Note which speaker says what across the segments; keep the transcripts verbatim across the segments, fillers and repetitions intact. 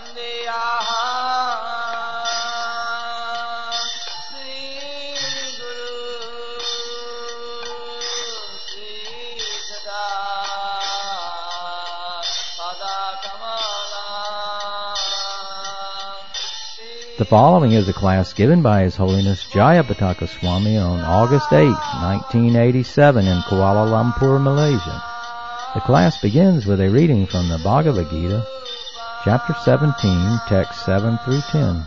Speaker 1: The following is a class given by His Holiness Jayapataka Swami on August eighth, nineteen eighty-seven in Kuala Lumpur, Malaysia. The class begins with a reading from the Bhagavad Gita, chapter seventeen, texts seven through ten.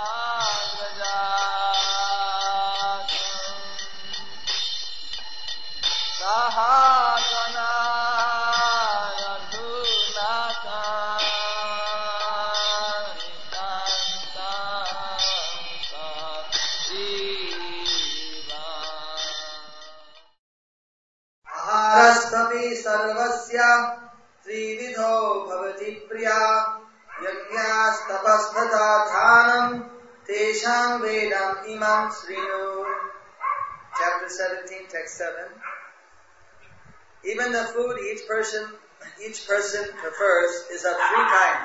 Speaker 2: सर्वस्य त्रिविधो भवति प्रिया यज्ञास्तपस्तथा ध्यानं तेषां वेदम् इमं शृणु. Chapter seventeen, text seven. Even the food each person each person prefers is of three kinds,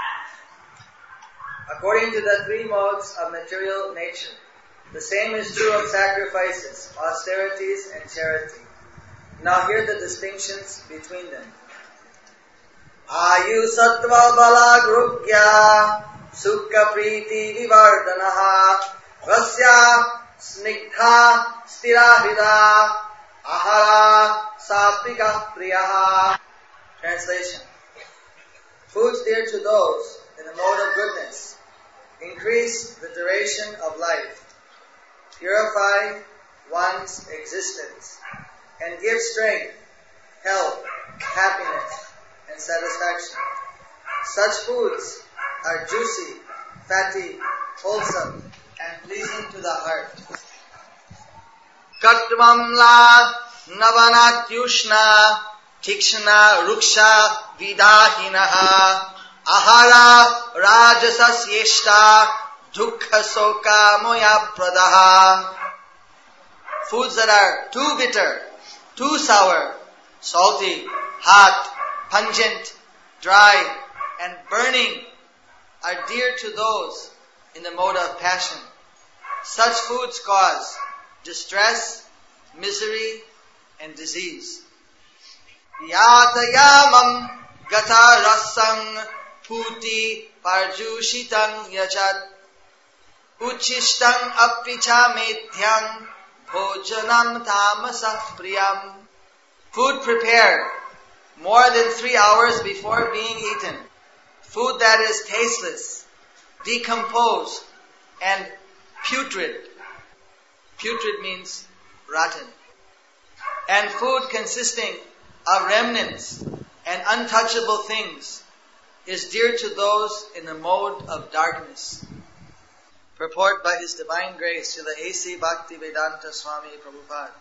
Speaker 2: according to the three modes of material nature. The same is true of sacrifices, austerities, and charity. Now hear the distinctions between them. Ayu sattva bala grugya sukha priti vivardanaha rasya snigdha stirahrida ahara satvika priyaha. Translation. Foods dear to those in the mode of goodness increase the duration of life, purify one's existence, and give strength, health, happiness, and satisfaction. Such foods are juicy, fatty, wholesome, and pleasing to the heart. Katvam la navanatyushna tikshna ruksha vidahinaha ahara rajasasyeshta dukkha soka moya pradaha. Foods that are too bitter, too sour, salty, hot, pungent, dry, and burning are dear to those in the mode of passion. Such foods cause distress, misery, and disease. Yatayamam gata rasang puti parjushitam yachat uchishtam apicha medhyam bhojanam tamasa priyam. Food prepared more than three hours before being eaten. Food that is tasteless, decomposed, and putrid. Putrid means rotten. And food consisting of remnants and untouchable things is dear to those in the mode of darkness. Purport by His Divine Grace to the A C Bhaktivedanta Swami Prabhupada.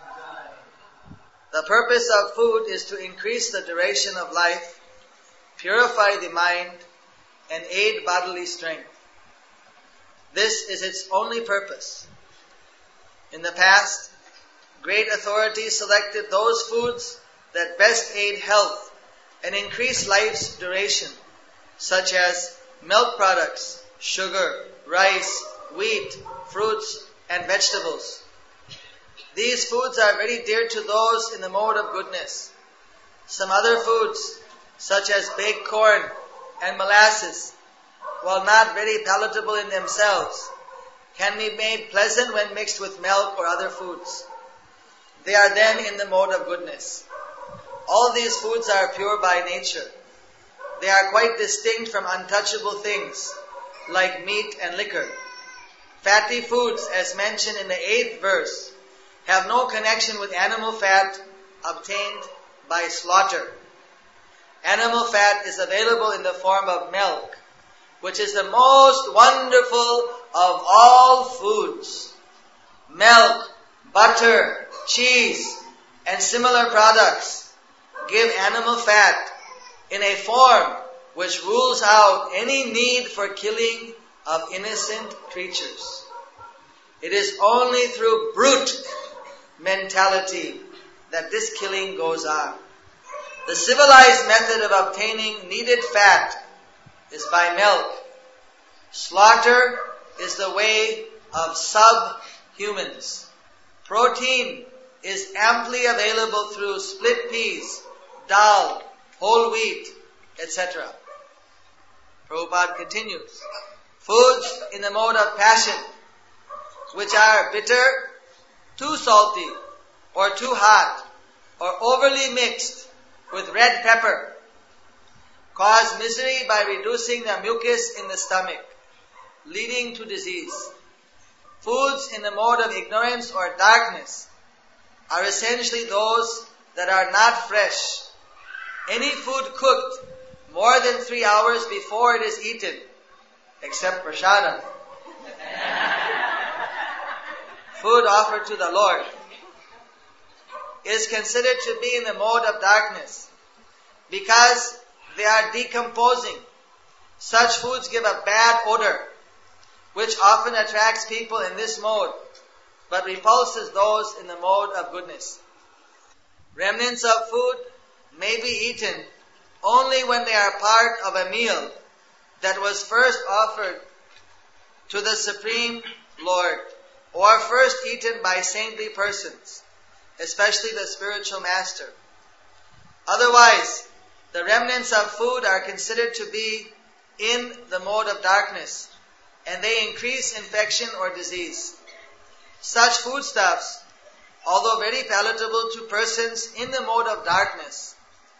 Speaker 2: The purpose of food is to increase the duration of life, purify the mind, and aid bodily strength. This is its only purpose. In the past, great authorities selected those foods that best aid health and increase life's duration, such as milk products, sugar, rice, wheat, fruits, and vegetables. These foods are very dear to those in the mode of goodness. Some other foods, such as baked corn and molasses, while not very palatable in themselves, can be made pleasant when mixed with milk or other foods. They are then in the mode of goodness. All these foods are pure by nature. They are quite distinct from untouchable things, like meat and liquor. Fatty foods, as mentioned in the eighth verse, have no connection with animal fat obtained by slaughter. Animal fat is available in the form of milk, which is the most wonderful of all foods. Milk, butter, cheese, and similar products give animal fat in a form which rules out any need for killing of innocent creatures. It is only through brute mentality that this killing goes on. The civilized method of obtaining needed fat is by milk. Slaughter is the way of subhumans. Protein is amply available through split peas, dal, whole wheat, et cetera. Prabhupada continues. Foods in the mode of passion, which are bitter, too salty, or too hot, or overly mixed with red pepper, cause misery by reducing the mucus in the stomach, leading to disease. Foods in the mode of ignorance or darkness are essentially those that are not fresh. Any food cooked more than three hours before it is eaten, except prasadam, food offered to the Lord, is considered to be in the mode of darkness because they are decomposing. Such foods give a bad odor, which often attracts people in this mode, but repulses those in the mode of goodness. Remnants of food may be eaten only when they are part of a meal that was first offered to the Supreme Lord, or first eaten by saintly persons, especially the spiritual master. Otherwise, the remnants of food are considered to be in the mode of darkness, and they increase infection or disease. Such foodstuffs, although very palatable to persons in the mode of darkness,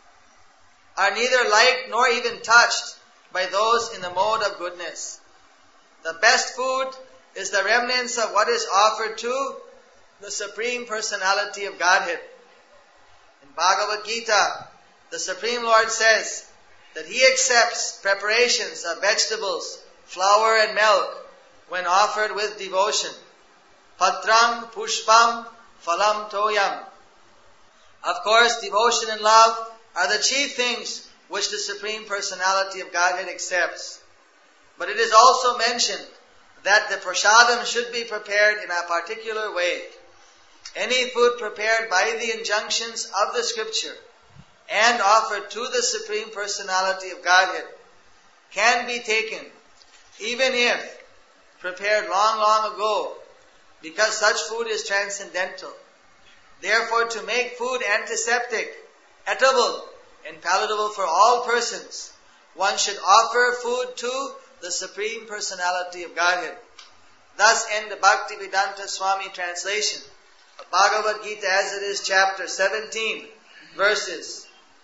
Speaker 2: are neither liked nor even touched by those in the mode of goodness. The best food is the remnants of what is offered to the Supreme Personality of Godhead. In Bhagavad Gita, the Supreme Lord says that He accepts preparations of vegetables, flour and milk when offered with devotion. Patram, pushpam, phalam toyam. Of course, devotion and love are the chief things which the Supreme Personality of Godhead accepts. But it is also mentioned that the prasadam should be prepared in a particular way. Any food prepared by the injunctions of the Scripture and offered to the Supreme Personality of Godhead can be taken, even if prepared long, long ago, because such food is transcendental. Therefore, to make food antiseptic, edible, and palatable for all persons, one should offer food to the Supreme Personality of Godhead. Thus end the Bhaktivedanta Swami translation of Bhagavad Gita as it is, chapter seventeen, verses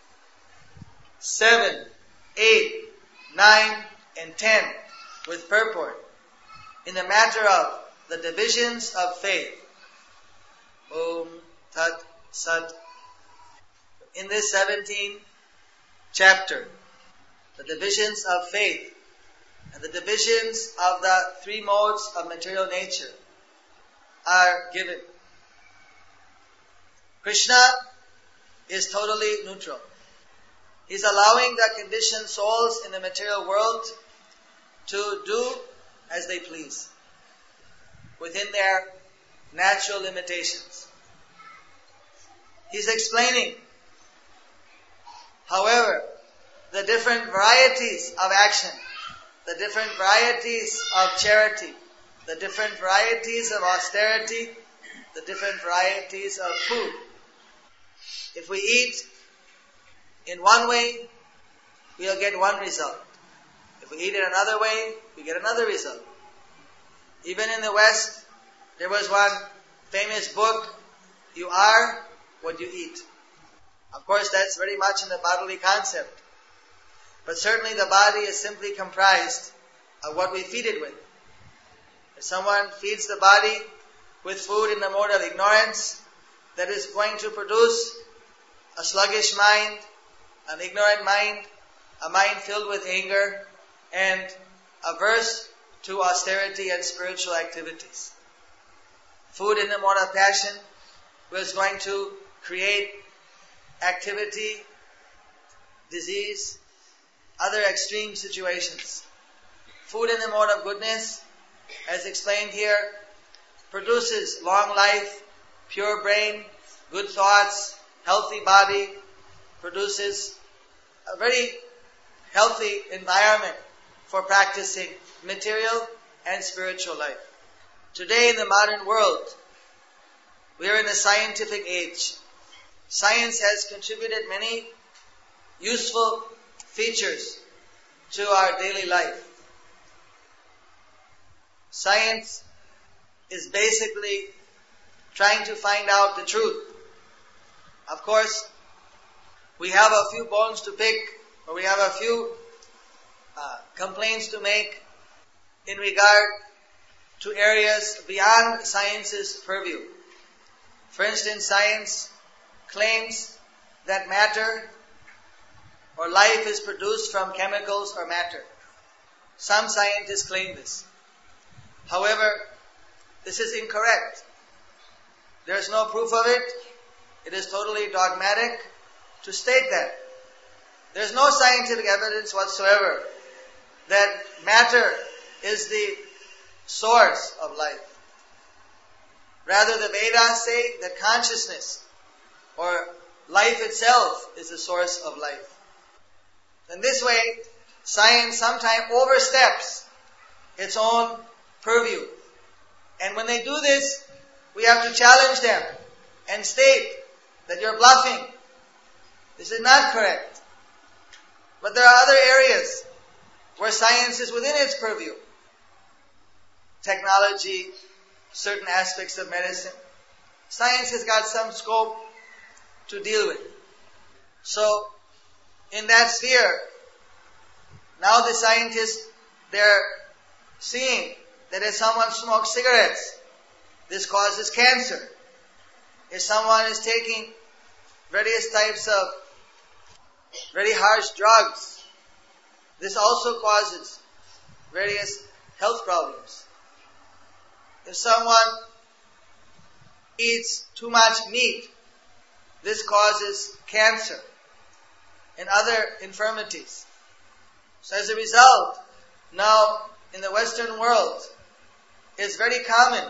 Speaker 2: seven, eight, nine, and ten, with purport, in the matter of the divisions of faith. Om Tat Sat. In this seventeenth chapter, the divisions of faith and the divisions of the three modes of material nature are given. Krishna is totally neutral. He's allowing the conditioned souls in the material world to do as they please, within their natural limitations. He's explaining, however, the different varieties of action, the different varieties of charity, the different varieties of austerity, the different varieties of food. If we eat in one way, we'll get one result. If we eat in another way, we get another result. Even in the West, there was one famous book, You Are What You Eat. Of course, that's very much in the bodily concept. But certainly the body is simply comprised of what we feed it with. If someone feeds the body with food in the mode of ignorance, that is going to produce a sluggish mind, an ignorant mind, a mind filled with anger, and averse to austerity and spiritual activities. Food in the mode of passion was going to create activity, disease, other extreme situations. Food in the mode of goodness, as explained here, produces long life, pure brain, good thoughts, healthy body, produces a very healthy environment for practicing material and spiritual life. Today in the modern world, we are in a scientific age. Science has contributed many useful features to our daily life. Science is basically trying to find out the truth. Of course, we have a few bones to pick, or we have a few uh, complaints to make in regard to areas beyond science's purview. For instance, science claims that matter or life is produced from chemicals or matter. Some scientists claim this. However, this is incorrect. There is no proof of it. It is totally dogmatic to state that. There is no scientific evidence whatsoever that matter is the source of life. Rather, the Vedas say that consciousness or life itself is the source of life. In this way, science sometimes oversteps its own purview. And when they do this, we have to challenge them and state that you're bluffing. This is not correct. But there are other areas where science is within its purview. Technology, certain aspects of medicine. Science has got some scope to deal with. So, in that sphere, now the scientists, they're seeing that if someone smokes cigarettes, this causes cancer. If someone is taking various types of very harsh drugs, this also causes various health problems. If someone eats too much meat, this causes cancer and other infirmities. So as a result, now in the Western world, it's very common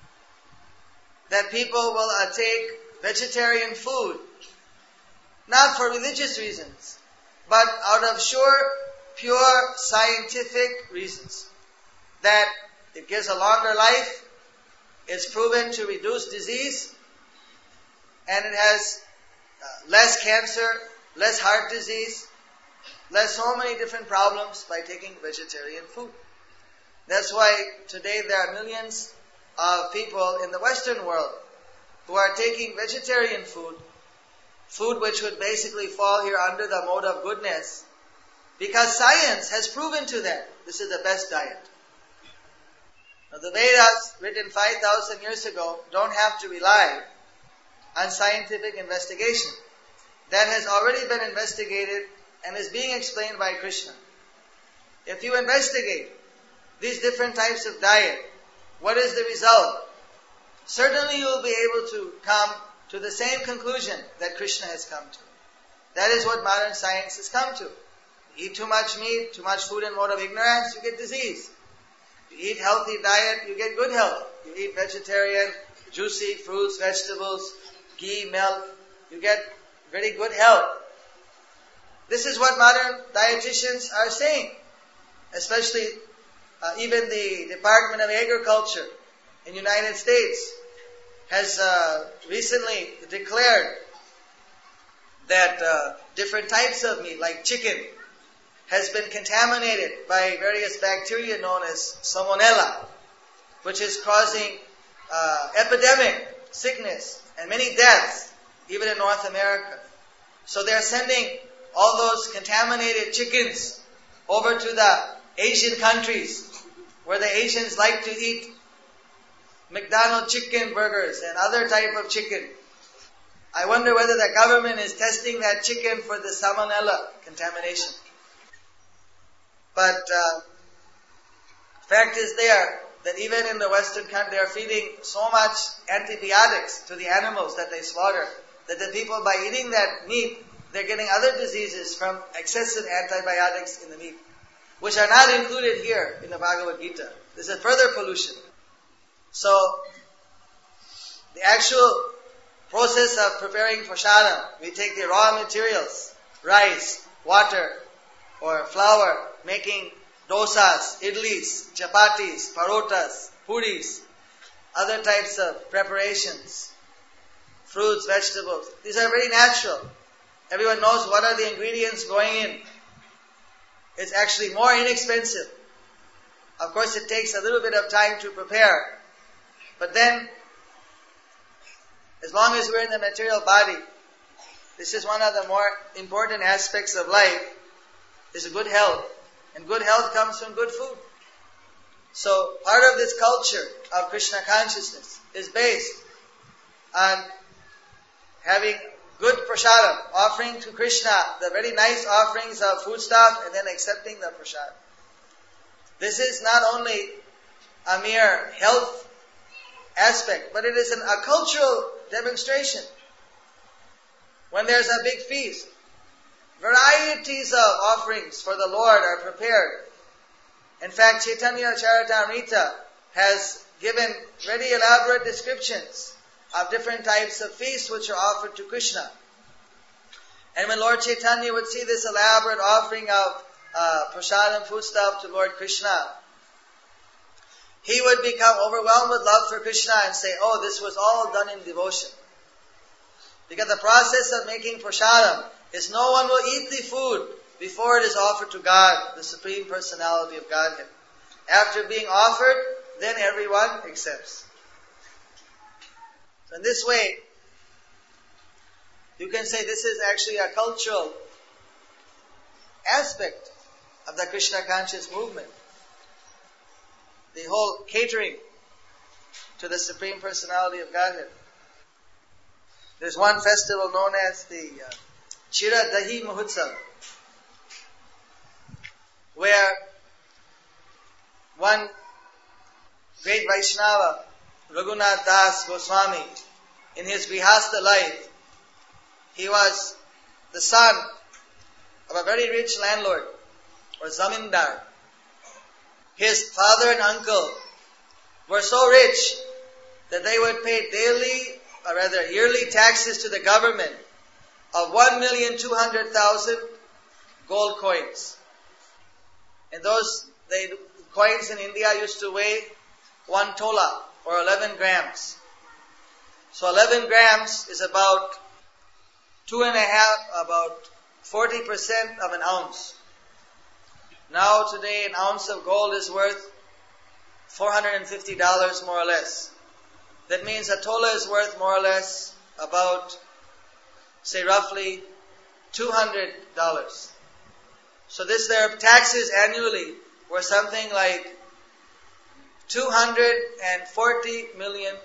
Speaker 2: that people will uh, take vegetarian food, not for religious reasons, but out of sure, pure scientific reasons. That it gives a longer life, it's proven to reduce disease, and it has uh, less cancer, less heart disease, less so many different problems by taking vegetarian food. That's why today there are millions of people in the Western world who are taking vegetarian food, food which would basically fall here under the mode of goodness, because science has proven to them this is the best diet. Now the Vedas, written five thousand years ago, don't have to rely on scientific investigation. That has already been investigated and is being explained by Krishna. If you investigate these different types of diet, what is the result? Certainly you will be able to come to the same conclusion that Krishna has come to. That is what modern science has come to. You eat too much meat, too much food in mode of ignorance, you get disease. You eat healthy diet, you get good health. You eat vegetarian, juicy fruits, vegetables, ghee, milk, you get very good health. This is what modern dietitians are saying. Especially uh, even the Department of Agriculture in the United States has uh, recently declared that uh, different types of meat, like chicken, has been contaminated by various bacteria known as Salmonella, which is causing uh, epidemic, sickness, and many deaths, even in North America. So they're sending all those contaminated chickens over to the Asian countries, where the Asians like to eat McDonald's chicken burgers and other type of chicken. I wonder whether the government is testing that chicken for the Salmonella contamination. But uh, fact is there that even in the Western country they are feeding so much antibiotics to the animals that they slaughter, that the people, by eating that meat, they're getting other diseases from excessive antibiotics in the meat, which are not included here in the Bhagavad Gita. This is further pollution. So, the actual process of preparing prasadam, we take the raw materials, rice, water, or flour, making dosas, idlis, chapatis, parotas, puris, other types of preparations, fruits, vegetables. These are very natural. Everyone knows what are the ingredients going in. It's actually more inexpensive. Of course, it takes a little bit of time to prepare. But then, as long as we're in the material body, this is one of the more important aspects of life, is good health. And good health comes from good food. So, part of this culture of Krishna consciousness is based on having good prasadam, offering to Krishna the very nice offerings of foodstuff and then accepting the prasadam. This is not only a mere health aspect, but it is an, a cultural demonstration. When there's a big feast, varieties of offerings for the Lord are prepared. In fact, Chaitanya Charitamrita has given very elaborate descriptions of different types of feasts which are offered to Krishna. And when Lord Chaitanya would see this elaborate offering of uh, prasadam foodstuff to Lord Krishna, he would become overwhelmed with love for Krishna and say, oh, this was all done in devotion. Because the process of making prasadam is no one will eat the food before it is offered to God, the Supreme Personality of Godhead. After being offered, then everyone accepts. So in this way, you can say this is actually a cultural aspect of the Krishna conscious movement. The whole catering to the Supreme Personality of Godhead. There's one festival known as the uh, Chira Dahi Mahotsav, where one great Vaishnava, Raghunath Das Goswami, in his Grihastha life, he was the son of a very rich landlord or zamindar. His father and uncle were so rich that they would pay daily, or rather yearly taxes to the government of one million two hundred thousand gold coins. And those they, coins in India used to weigh one tola or eleven grams. So eleven grams is about two and a half, about forty percent of an ounce. Now today an ounce of gold is worth four hundred fifty dollars more or less. That means a tola is worth more or less about, say roughly, two hundred dollars. So this, their taxes annually were something like two hundred forty million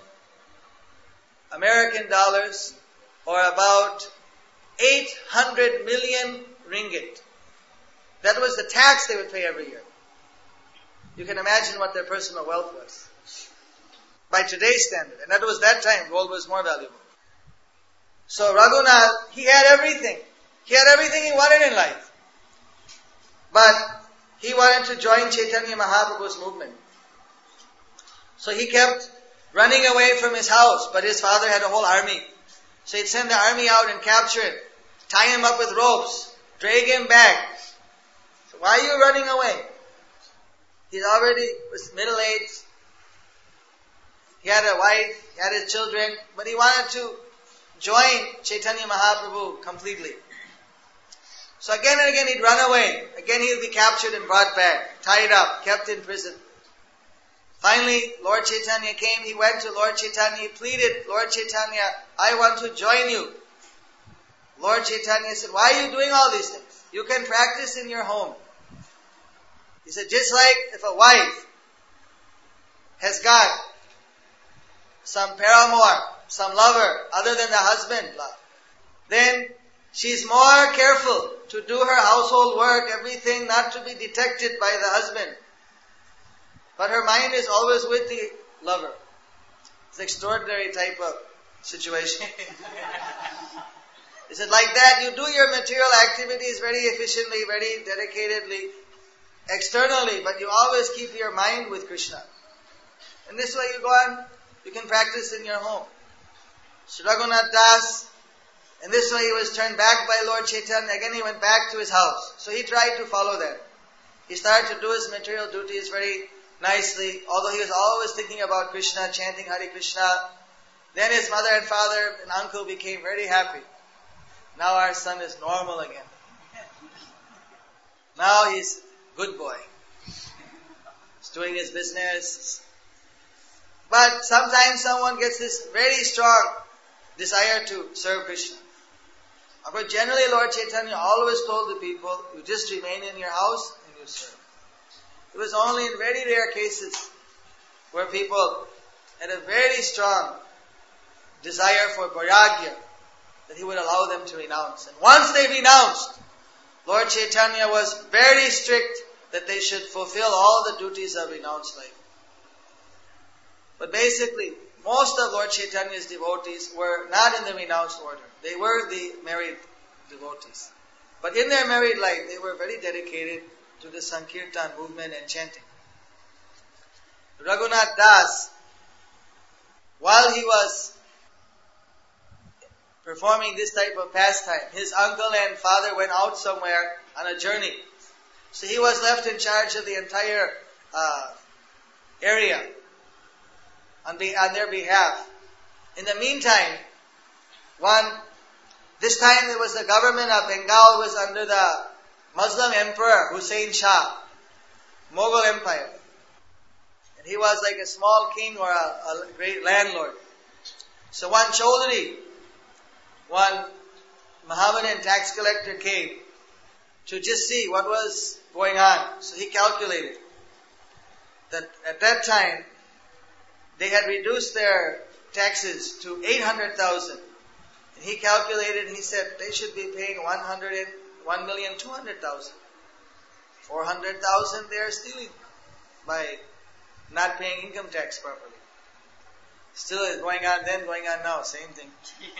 Speaker 2: American dollars, or about eight hundred million ringgit. That was the tax they would pay every year. You can imagine what their personal wealth was by today's standard. And that was that time, gold was more valuable. So Raghunath, he had everything. He had everything he wanted in life. But he wanted to join Chaitanya Mahaprabhu's movement. So he kept running away from his house, but his father had a whole army. So he'd send the army out and capture him, tie him up with ropes, drag him back. So why are you running away? He already was middle-aged. He had a wife, he had his children, but he wanted to join Chaitanya Mahaprabhu completely. So again and again he'd run away. Again he would be captured and brought back, tied up, kept in prison. Finally, Lord Chaitanya came, he went to Lord Chaitanya, he pleaded, Lord Chaitanya, I want to join you. Lord Chaitanya said, why are you doing all these things? You can practice in your home. He said, just like if a wife has got some paramour, some lover, other than the husband love, then she's more careful to do her household work, everything not to be detected by the husband. But her mind is always with the lover. It's an extraordinary type of situation. He said, like that, you do your material activities very efficiently, very dedicatedly, externally, but you always keep your mind with Krishna. And this way you go on, you can practice in your home. So Raghunath Das, and this way he was turned back by Lord Chaitanya. Again he went back to his house. So he tried to follow them. He started to do his material duties very nicely, although he was always thinking about Krishna, chanting Hare Krishna. Then his mother and father and uncle became very happy. Now our son is normal again. Now he's a good boy. He's doing his business. But sometimes someone gets this very strong desire to serve Krishna. But generally Lord Chaitanya always told the people, you just remain in your house and you serve. It was only in very rare cases where people had a very strong desire for vairagya that he would allow them to renounce. And once they renounced, Lord Chaitanya was very strict that they should fulfill all the duties of renounced life. But basically, most of Lord Chaitanya's devotees were not in the renounced order. They were the married devotees. But in their married life, they were very dedicated to the Sankirtan movement and chanting. Raghunath Das, while he was performing this type of pastime, his uncle and father went out somewhere on a journey. So he was left in charge of the entire uh, area on, be, on their behalf. In the meantime, one, this time it was the government of Bengal was under the Muslim Emperor Hussein Shah, Mughal Empire. And he was like a small king or a, a great landlord. So one Chaudhary, one Mohammedan tax collector came to just see what was going on. So he calculated that at that time they had reduced their taxes to eight hundred thousand. And he calculated and he said they should be paying one hundred and one million two hundred thousand. four hundred thousand they are stealing by not paying income tax properly. Still is going on then, going on now, same thing.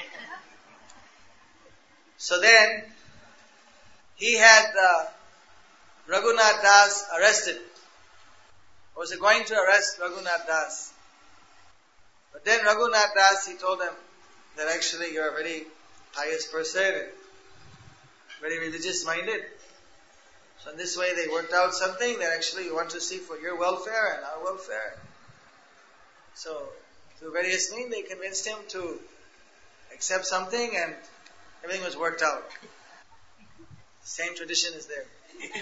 Speaker 2: So then, he had uh, Raghunath Das arrested. Or was going to arrest Raghunath Das. But then Raghunath Das, he told him that actually you're a very pious person and very religious minded. So in this way they worked out something that actually you want to see for your welfare and our welfare. So through various means they convinced him to accept something and everything was worked out. Same tradition is there.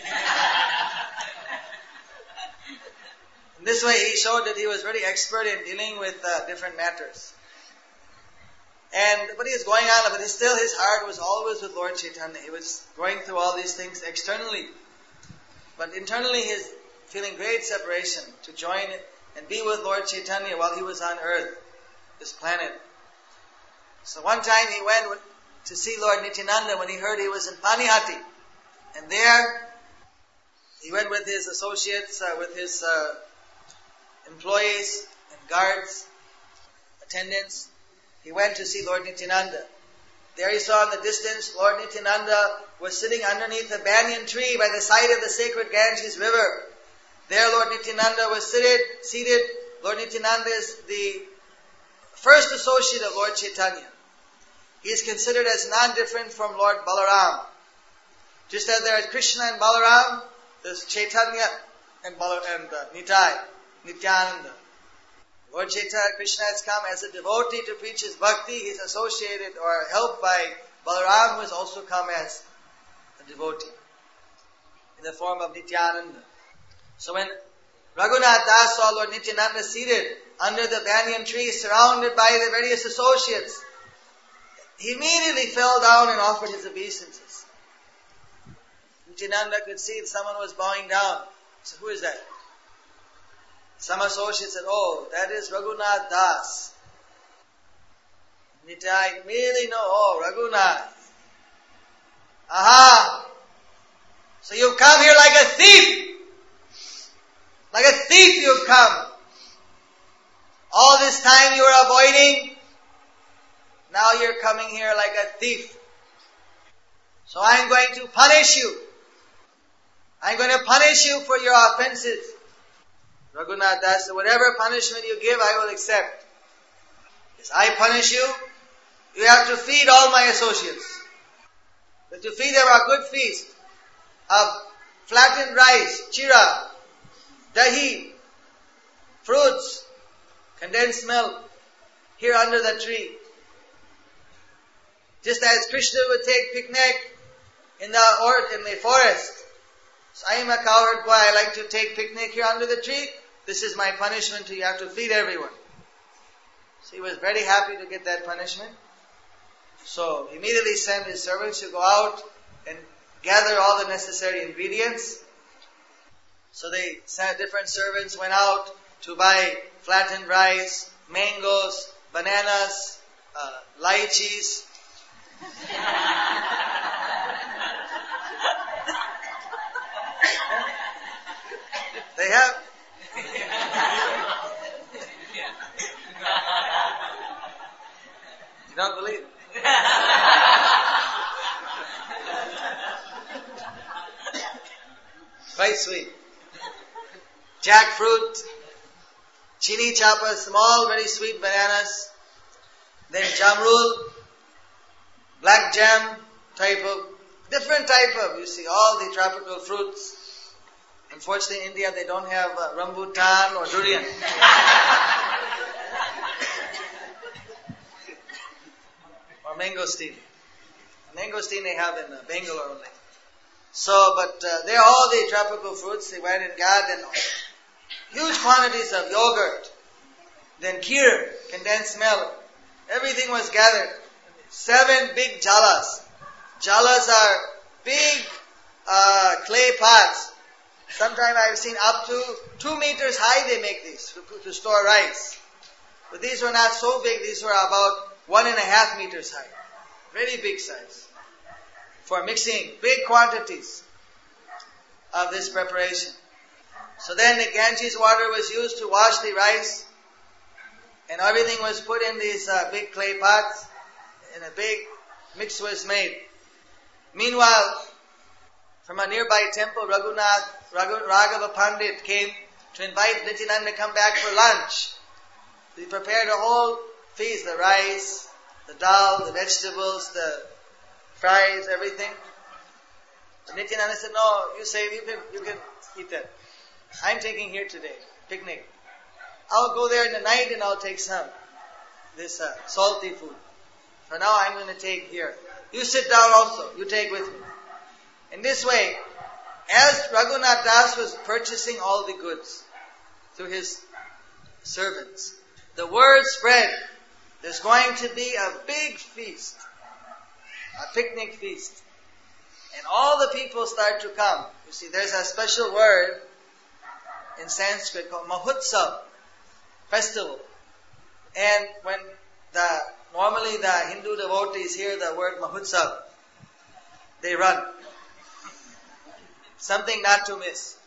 Speaker 2: In this way he showed that he was very expert in dealing with uh, different matters. And but he was going on, but still his heart was always with Lord Chaitanya. He was going through all these things externally. But internally he is feeling great separation to join and be with Lord Chaitanya while he was on earth, this planet. So one time he went to see Lord Nityananda when he heard he was in Panihati. And there he went with his associates, uh, with his uh, employees and guards, attendants. He went to see Lord Nityananda. There he saw in the distance Lord Nityananda was sitting underneath a banyan tree by the side of the sacred Ganges river. There Lord Nityananda was seated, seated. Lord Nityananda is the first associate of Lord Chaitanya. He is considered as non-different from Lord Balaram. Just as there is Krishna and Balaram, there's Chaitanya and, Bal- and uh, Nitai, Nityananda. Lord Chaitanya Krishna has come as a devotee to preach his bhakti. He is associated or helped by Balaram, who has also come as a devotee in the form of Nityananda. So when Raghunath Das saw Lord Nityananda seated under the banyan tree, surrounded by the various associates, he immediately fell down and offered his obeisances. Nityananda could see that someone was bowing down. He said, who is that? Some associate said, oh, that is Raghunath Das. Nitai immediately know, oh, Raghunath. Aha! So you've come here like a thief! Like a thief you've come. All this time you were avoiding, now you're coming here like a thief. So I'm going to punish you. I'm going to punish you for your offenses. Raghunath Das said, whatever punishment you give, I will accept. If I punish you, you have to feed all my associates. You have to feed them a good feast of flattened rice, chira, dahi, fruits, condensed milk, here under the tree. Just as Krishna would take picnic in the or in the forest. So I am a cowherd boy, I like to take picnic here under the tree. This is my punishment, you have to feed everyone. So he was very happy to get that punishment. So he immediately sent his servants to go out and gather all the necessary ingredients. So they sent different servants, went out to buy flattened rice, mangoes, bananas, uh, lychees. They have. You don't believe it? Quite sweet. Jackfruit, chini chapa, small, very sweet bananas. Then jamrul, black jam type of, different type of, you see, all the tropical fruits. Unfortunately, in India, they don't have uh, rambutan or durian. Or mangosteen. Mangosteen they have in uh, Bangalore only. So, but uh, they're all the tropical fruits. They went and got and huge quantities of yogurt. Then kheer, condensed milk. Everything was gathered. Seven big jalas. Jalas are big uh, clay pots. Sometimes I've seen up to two meters high they make these to, to store rice. But these were not so big. These were about one and a half meters high. Very big size. For mixing big quantities of this preparation. So then the Ganges water was used to wash the rice. And everything was put in these uh, big clay pots. And a big mix was made. Meanwhile, from a nearby temple, Raghunath, Raghu, Raghava Pandit came to invite Nityananda to come back for lunch. He prepared a whole feast, the rice, the dal, the vegetables, the fries, everything. So Nityananda said, no, you say you can, you can eat that. I'm taking here today, picnic. I'll go there in the night and I'll take some, this uh, salty food. For now I'm going to take here. You sit down also, you take with me. In this way, as Raghunath Das was purchasing all the goods through his servants, the word spread, there's going to be a big feast, a picnic feast. And all the people start to come. You see, there's a special word in Sanskrit called Mahotsav, festival. And when the, normally the Hindu devotees hear the word Mahotsav, they run. Something not to miss.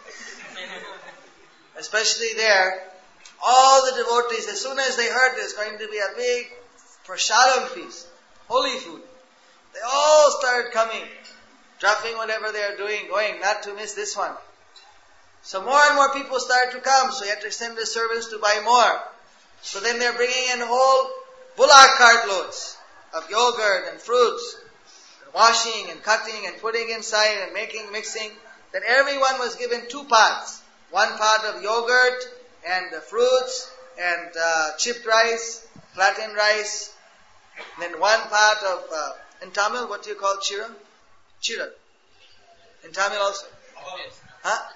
Speaker 2: Especially there, all the devotees, as soon as they heard there's going to be a big prasadam feast, holy food, they all started coming, dropping whatever they are doing, going, not to miss this one. So more and more people start to come, so you have to send the servants to buy more. So then they're bringing in whole bullock cart loads of yogurt and fruits, and washing and cutting and putting inside and making, mixing. Then everyone was given two pots. One pot of yogurt and the fruits and uh, chipped rice, flattened rice. Then one pot of, uh, in Tamil, what do you call chira? Chira. In Tamil also. Huh?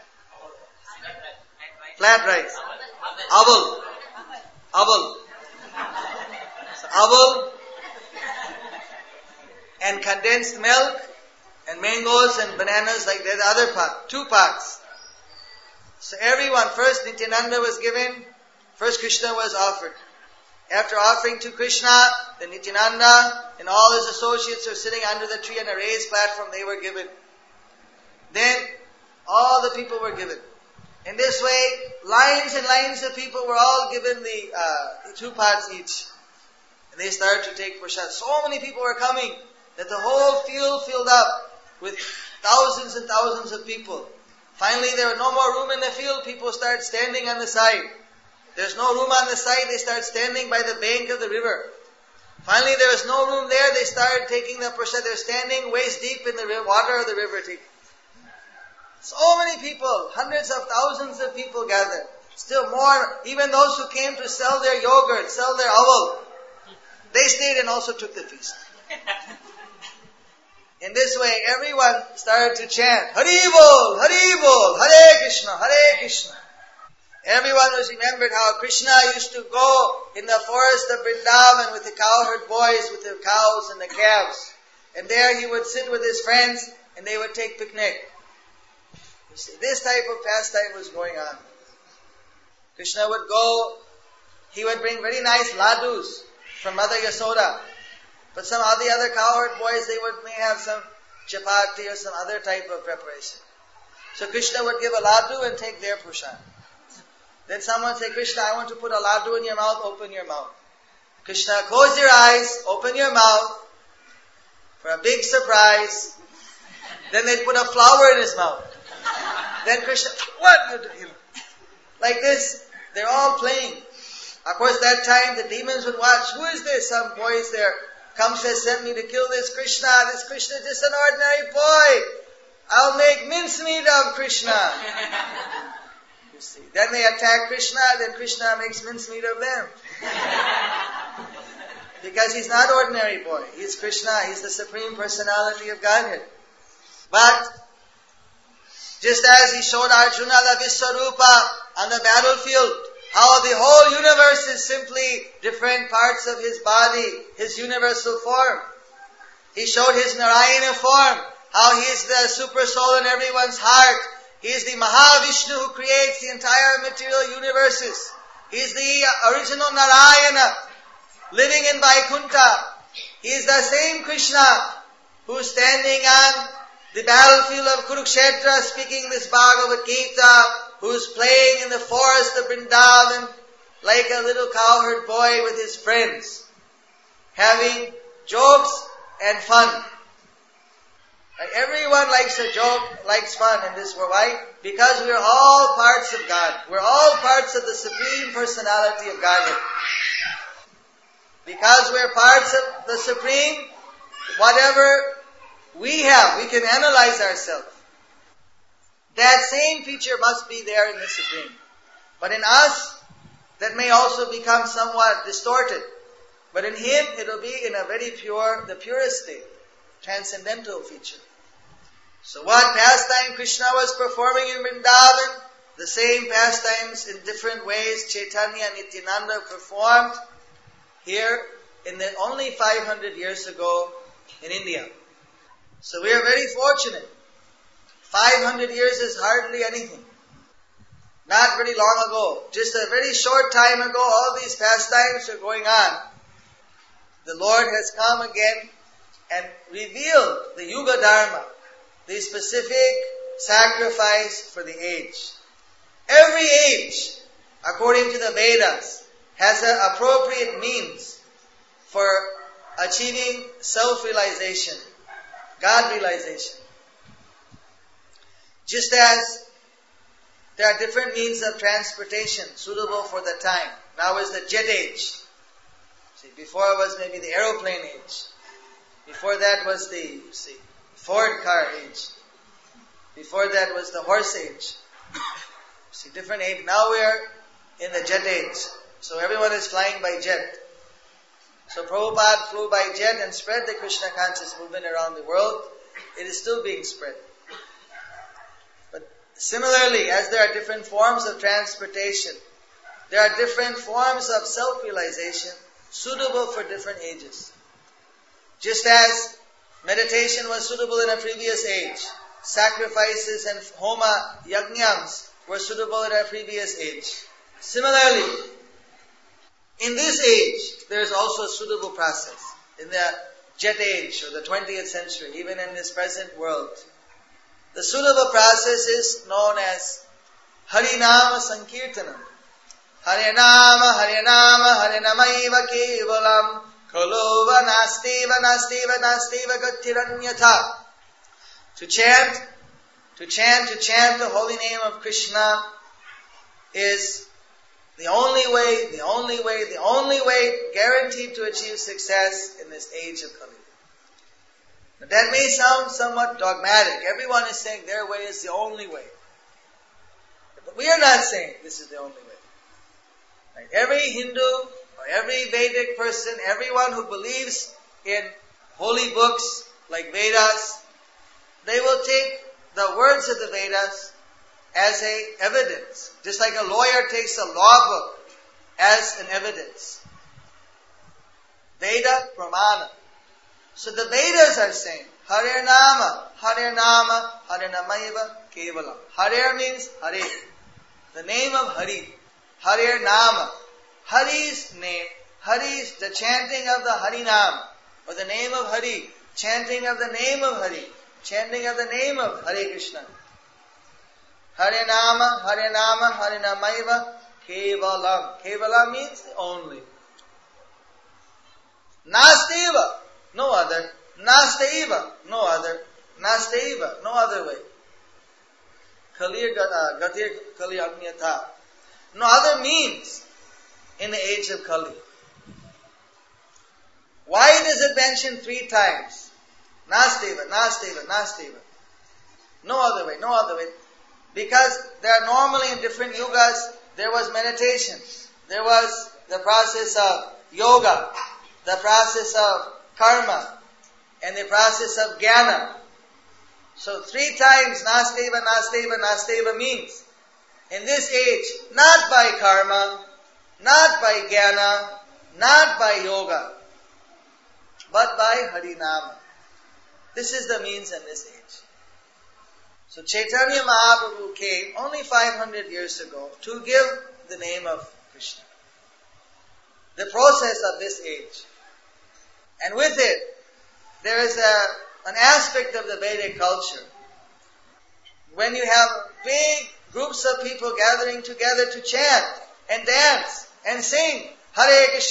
Speaker 2: Flat rice. Aval. Aval. So aval and condensed milk and mangoes and bananas like that, the other part. Two parts. So everyone, first Nityananda was given, first Krishna was offered. After offering to Krishna, then Nityananda and all his associates were sitting under the tree on a raised platform, they were given. Then all the people were given. In this way, lines and lines of people were all given the, uh, the two parts each. And they started to take prasad. So many people were coming that the whole field filled up with thousands and thousands of people. Finally, there was no more room in the field. People started standing on the side. There's no room on the side. They started standing by the bank of the river. Finally, there was no room there. They started taking the prasad. They're standing waist deep in the water of the river. So many people, hundreds of thousands of people gathered. Still more, even those who came to sell their yogurt, sell their owl, they stayed and also took the feast. In this way, everyone started to chant, Hari Bol, Hari Bol, Hare Krishna, Hare Krishna. Everyone was remembered how Krishna used to go in the forest of Vrindavan with the cowherd boys, with the cows and the calves. And there he would sit with his friends and they would take picnic. You see, this type of pastime was going on. Krishna would go, he would bring very nice ladus from Mother Yasoda. But some of the other cowherd boys, they would may have some chapati or some other type of preparation. So Krishna would give a ladu and take their prasad. Then someone say, Krishna, I want to put a ladu in your mouth, open your mouth. Krishna, close your eyes, open your mouth for a big surprise. Then they'd put a flower in his mouth. Then Krishna, what? Like this, they're all playing. Of course, that time the demons would watch, who is this? Some boys there comes has sent me to kill this Krishna. This Krishna is just an ordinary boy. I'll make mincemeat of Krishna. You see. Then they attack Krishna, then Krishna makes mincemeat of them. Because he's not ordinary boy. He's Krishna. He's the Supreme Personality of Godhead. But just as he showed Arjuna the Viswarupa on the battlefield, how the whole universe is simply different parts of his body, his universal form. He showed his Narayana form, how he is the super soul in everyone's heart. He is the Mahavishnu who creates the entire material universes. He is the original Narayana living in Vaikuntha. He is the same Krishna who is standing on the battlefield of Kurukshetra speaking this Bhagavad Gita, who is playing in the forest of Vrindavan like a little cowherd boy with his friends, having jokes and fun. Like everyone likes a joke, likes fun in this world. Why? Because we are all parts of God. We're all parts of the Supreme Personality of Godhead. Because we're parts of the Supreme, whatever we have, we can analyze ourselves. That same feature must be there in the Supreme. But in us, that may also become somewhat distorted. But in Him, it will be in a very pure, the purest state, transcendental feature. So what pastime Krishna was performing in Vrindavan, the same pastimes in different ways Chaitanya and Nityananda performed here in the only five hundred years ago in India. So we are very fortunate. five hundred years is hardly anything. Not very long ago. Just a very short time ago, all these pastimes are going on. The Lord has come again and revealed the Yuga Dharma, the specific sacrifice for the age. Every age, according to the Vedas, has an appropriate means for achieving self-realization, God-realization. Just as there are different means of transportation suitable for the time. Now is the jet age. See, before it was maybe the aeroplane age. Before that was the, you see, Ford car age. Before that was the horse age. See, different age. Now we are in the jet age. So everyone is flying by jet. So Prabhupada flew by jet and spread the Krishna conscious movement around the world. It is still being spread. But similarly, as there are different forms of transportation, there are different forms of self-realization suitable for different ages. Just as meditation was suitable in a previous age, sacrifices and homa yajñams were suitable in a previous age. Similarly, in this age, there is also a suitable process. In the jet age or the twentieth century, even in this present world, the suitable process is known as Harinama Sankirtanam. Harinama, Harinama, Harinamaiva Kevalam, Kalova Nastiva, Nastiva, Nastiva Gatiranyatha. To chant, to chant, to chant the holy name of Krishna is the only way, the only way, the only way guaranteed to achieve success in this age of Kali. Now, that may sound somewhat dogmatic. Everyone is saying their way is the only way. But we are not saying this is the only way. Right? Every Hindu or every Vedic person, everyone who believes in holy books like Vedas, they will take the words of the Vedas as a evidence. Just like a lawyer takes a law book as an evidence. Veda Pramana. So the Vedas are saying, Hare Nama, Hare Nama, Hare Namayeva Kevalam. Hare means Hare. The name of Hari. Hare Nama. Hari's name. Hari's, the chanting of the Hari Nam. Or the name of Hari. Chanting of the name of Hari. Chanting of the name of Hare Krishna. Hare Nama, Hare Nama, Hare Namayeva Kevalam. Kevalam means the only. Nasteva, no other. Nasteva, no other. Nasteva, no other way. Kalir Gatir Kali Agnyatha. No other means in the age of Kali. Why does it mention three times? Nasteva, Nasteva, Nasteva. No other way, no other way. Because there are normally in different yugas, there was meditation. There was the process of yoga, the process of karma, and the process of jnana. So three times Nasteva, Nasteva, Nasteva means, in this age, not by karma, not by jnana, not by yoga, but by Harinama. This is the means in this age. So Chaitanya Mahaprabhu came only five hundred years ago to give the name of Krishna. The process of this age. And with it, there is a, an aspect of the Vedic culture. When you have big groups of people gathering together to chant and dance and sing Hare Krishna,